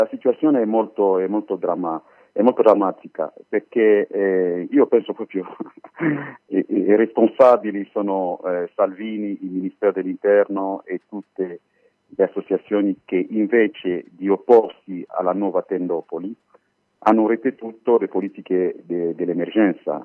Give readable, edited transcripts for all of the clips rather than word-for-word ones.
La situazione è molto drammatica, perché io penso proprio i responsabili sono Salvini, il Ministero dell'Interno e tutte le associazioni che invece di opporsi alla nuova Tendopoli hanno ripetuto le politiche dell'emergenza,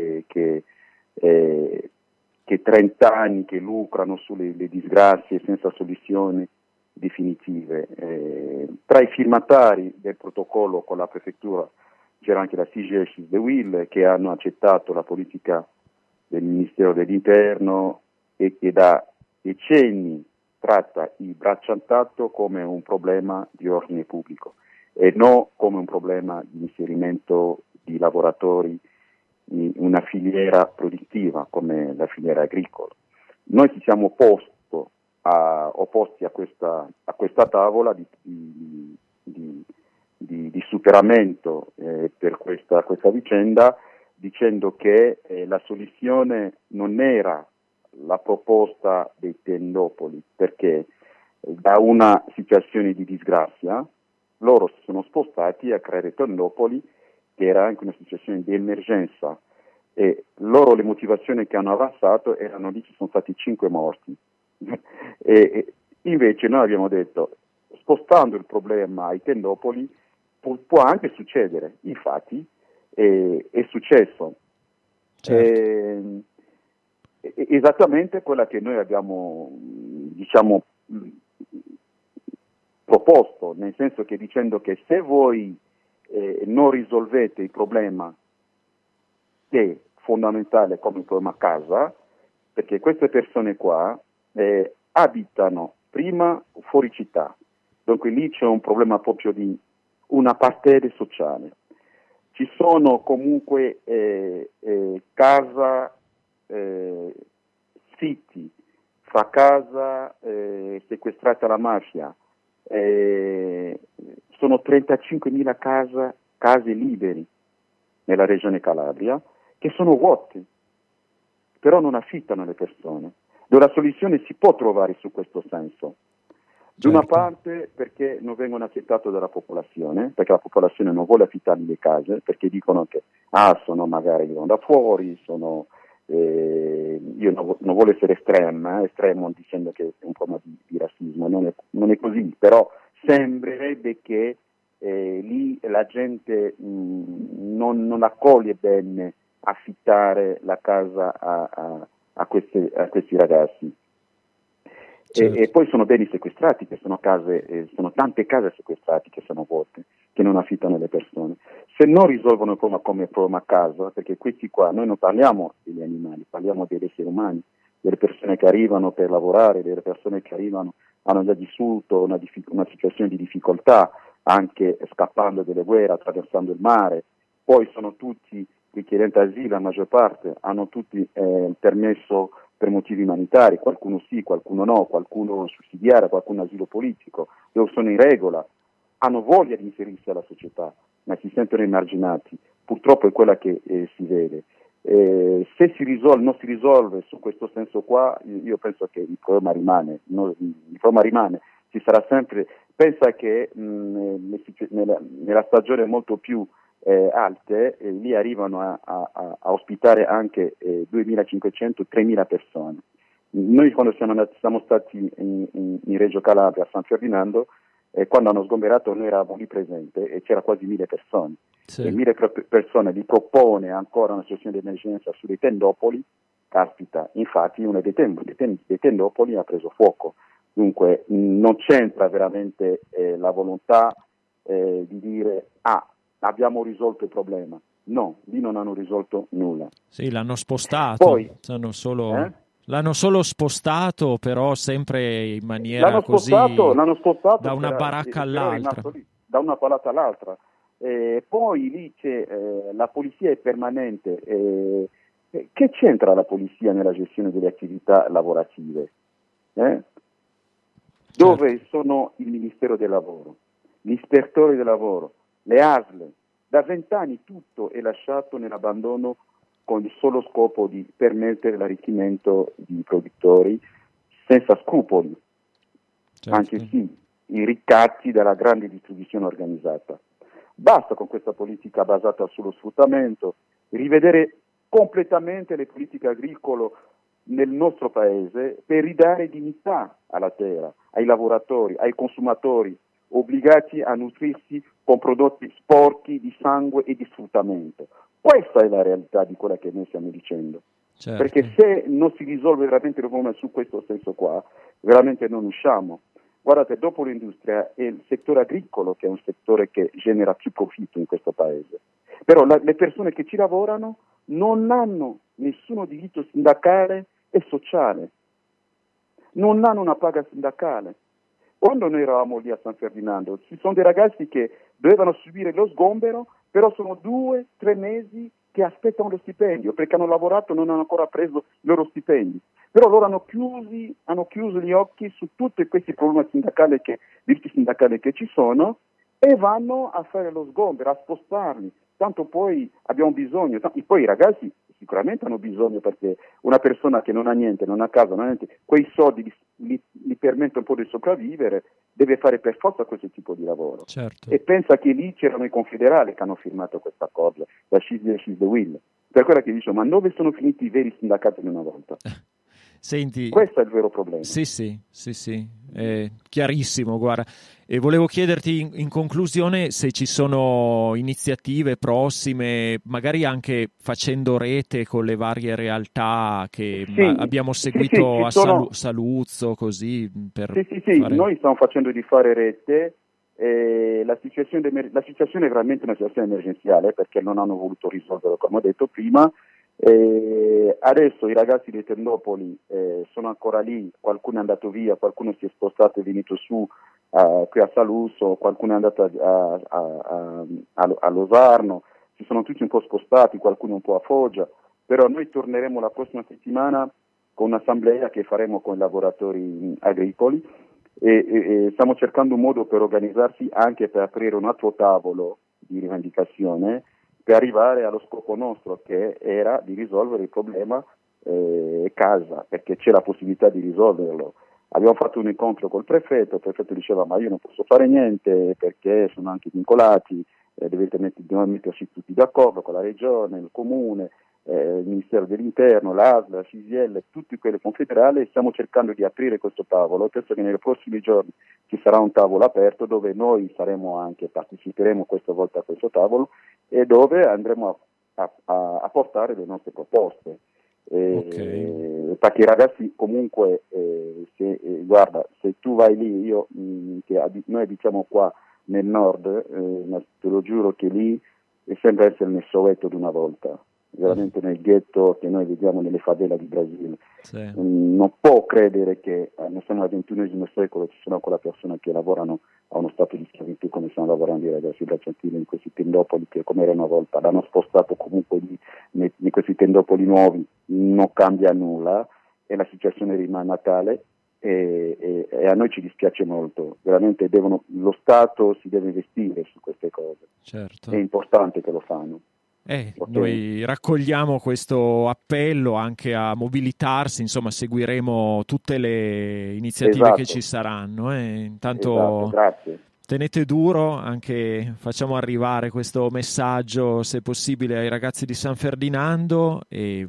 che 30 anni che lucrano sulle le disgrazie senza soluzioni definitive. Tra i firmatari del protocollo con la prefettura c'era anche la CGS de Will, che hanno accettato la politica del Ministero dell'Interno e che da decenni tratta il bracciantato come un problema di ordine pubblico e non come un problema di inserimento di lavoratori in una filiera produttiva come la filiera agricola. Noi ci siamo opposti a questa tavola di superamento per questa vicenda, dicendo che la soluzione non era la proposta dei Tendopoli, perché da una situazione di disgrazia loro si sono spostati a creare Tendopoli, che era anche una situazione di emergenza, e loro le motivazioni che hanno avanzato erano lì ci sono stati 5 morti. E invece noi abbiamo detto, spostando il problema ai Tendopoli può anche succedere, infatti è successo. Certo. Esattamente quella che noi abbiamo, diciamo, proposto, nel senso che dicendo che se voi non risolvete il problema che è fondamentale come il problema casa, perché queste persone qua abitano prima fuori città, dunque lì c'è un problema proprio di una partenza sociale. Ci sono comunque casa, siti fra casa sequestrata alla mafia, sono 35.000 case liberi nella regione Calabria che sono vuote, però non affittano le persone. La soluzione si può trovare su questo senso. Da una parte perché non vengono accettate dalla popolazione, perché la popolazione non vuole affittargli le case, perché dicono che sono magari da fuori, io non voglio essere estremo dicendo che è un po' di razzismo, non è così, però sembrerebbe che lì la gente non accoglie bene affittare la casa a questi ragazzi. Certo. E poi sono beni sequestrati, che sono tante case sequestrate che sono vuote, che non affittano le persone. Se non risolvono il problema come problema casa, perché questi qua, noi non parliamo degli animali, parliamo degli esseri umani, delle persone che arrivano per lavorare, delle persone che arrivano, hanno già vissuto una situazione di difficoltà, anche scappando dalle guerre, attraversando il mare. Poi sono tutti richiedenti asilo, la maggior parte, hanno tutti il permesso per motivi umanitari, qualcuno sì, qualcuno no, qualcuno sussidiario, qualcuno asilo politico, loro sono in regola, hanno voglia di inserirsi alla società, ma si sentono emarginati. Purtroppo è quella che si vede. Se non si risolve su questo senso qua, io penso che il problema rimane, ci sarà sempre. Pensa che nella stagione molto più alte, lì arrivano a ospitare anche 2.500-3.000 persone. Noi quando siamo stati in Reggio Calabria, a San Ferdinando, quando hanno sgomberato noi eravamo lì presenti e c'era quasi 1.000 persone. Sì. E 1.000 persone gli propone ancora una situazione di emergenza sulle Tendopoli, caspita, infatti uno dei Tendopoli ha preso fuoco. Dunque non c'entra veramente la volontà di dire abbiamo risolto il problema. No, lì non hanno risolto nulla. Sì, l'hanno spostato, Poi, l'hanno solo spostato, però sempre in maniera l'hanno così spostato da una baracca all'altra. lì, da una palata all'altra. Poi lì c'è la polizia è permanente. Che c'entra la polizia nella gestione delle attività lavorative? Dove sono il Ministero del Lavoro, gli ispettori del lavoro, le ASL? Da 20 anni tutto è lasciato nell'abbandono con il solo scopo di permettere l'arricchimento di produttori senza scrupoli. Certo. Anche sì, i ricatti della grande distribuzione organizzata. Basta con questa politica basata sullo sfruttamento, rivedere completamente le politiche agricole nel nostro paese per ridare dignità alla terra, ai lavoratori, ai consumatori, obbligati a nutrirsi con prodotti sporchi di sangue e di sfruttamento. Questa è la realtà di quella che noi stiamo dicendo. Certo. Perché se non si risolve veramente il problema su questo senso qua, veramente non usciamo. Guardate, dopo l'industria è il settore agricolo che è un settore che genera più profitto in questo paese. Però le persone che ci lavorano non hanno nessun diritto sindacale e sociale, non hanno una paga sindacale. Quando noi eravamo lì a San Ferdinando, ci sono dei ragazzi che dovevano subire lo sgombero, però sono 2-3 mesi che aspettano lo stipendio, perché hanno lavorato e non hanno ancora preso i loro stipendi. Però loro hanno chiuso gli occhi su tutti questi problemi sindacali diritti sindacali che ci sono e vanno a fare lo sgombero, a spostarli. Tanto poi abbiamo bisogno, poi i ragazzi sicuramente hanno bisogno, perché una persona che non ha niente, non ha casa, non ha niente, quei soldi gli permettono un po' di sopravvivere, deve fare per forza questo tipo di lavoro. Certo. E pensa che lì c'erano i confederali che hanno firmato questo accordo, la She's the Will. Per quella che dice, ma dove sono finiti i veri sindacati di una volta? Senti, questo è il vero problema. Sì, è chiarissimo, guarda. E volevo chiederti in conclusione se ci sono iniziative prossime, magari anche facendo rete con le varie realtà che abbiamo seguito Saluzzo, così. Noi stiamo facendo di fare rete. La situazione è veramente una situazione emergenziale, perché non hanno voluto risolverlo, come ho detto prima. Adesso i ragazzi di Tendopoli sono ancora lì, qualcuno è andato via, qualcuno si è spostato e è venuto su qui a Saluzzo, qualcuno è andato a Losarno, si sono tutti un po' spostati, qualcuno un po' a Foggia, però noi torneremo la prossima settimana con un'assemblea che faremo con i lavoratori agricoli e stiamo cercando un modo per organizzarsi anche per aprire un altro tavolo di rivendicazione per arrivare allo scopo nostro, che era di risolvere il problema casa, perché c'è la possibilità di risolverlo. Abbiamo fatto un incontro col prefetto, il prefetto diceva ma io non posso fare niente perché sono anche vincolati, dobbiamo mettersi tutti d'accordo con la regione, il comune, il Ministero dell'Interno, l'ASL, la CISL, tutti quelli confederali. Stiamo cercando di aprire questo tavolo. Penso che nei prossimi giorni ci sarà un tavolo aperto dove noi parteciperemo questa volta a questo tavolo e dove andremo a portare le nostre proposte. Perché i ragazzi comunque guarda, se tu vai lì, noi abitiamo qua nel nord, ma te lo giuro che lì sembra essere nel Soweto di una volta, veramente nel ghetto che noi vediamo nelle favela di Brasile. Non può credere che noi siamo al XXI secolo, ci sono ancora persone che lavorano a uno stato di schiavitù come stanno lavorando i ragazzi bracciantini in questi tendopoli che come era una volta, l'hanno spostato comunque in questi tendopoli nuovi, non cambia nulla e la situazione rimane tale e a noi ci dispiace molto, veramente lo Stato si deve investire su queste cose, certo. È importante che lo fanno. Noi raccogliamo questo appello anche a mobilitarsi, insomma seguiremo tutte le iniziative che ci saranno. Intanto grazie. Tenete duro, anche facciamo arrivare questo messaggio se possibile ai ragazzi di San Ferdinando e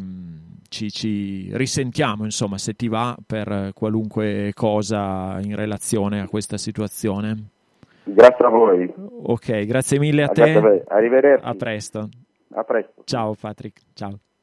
ci risentiamo, insomma, se ti va, per qualunque cosa in relazione a questa situazione. Grazie a voi. Ok, grazie mille a te. Grazie a voi. Arrivederci. A presto. A presto. Ciao Patrick, ciao.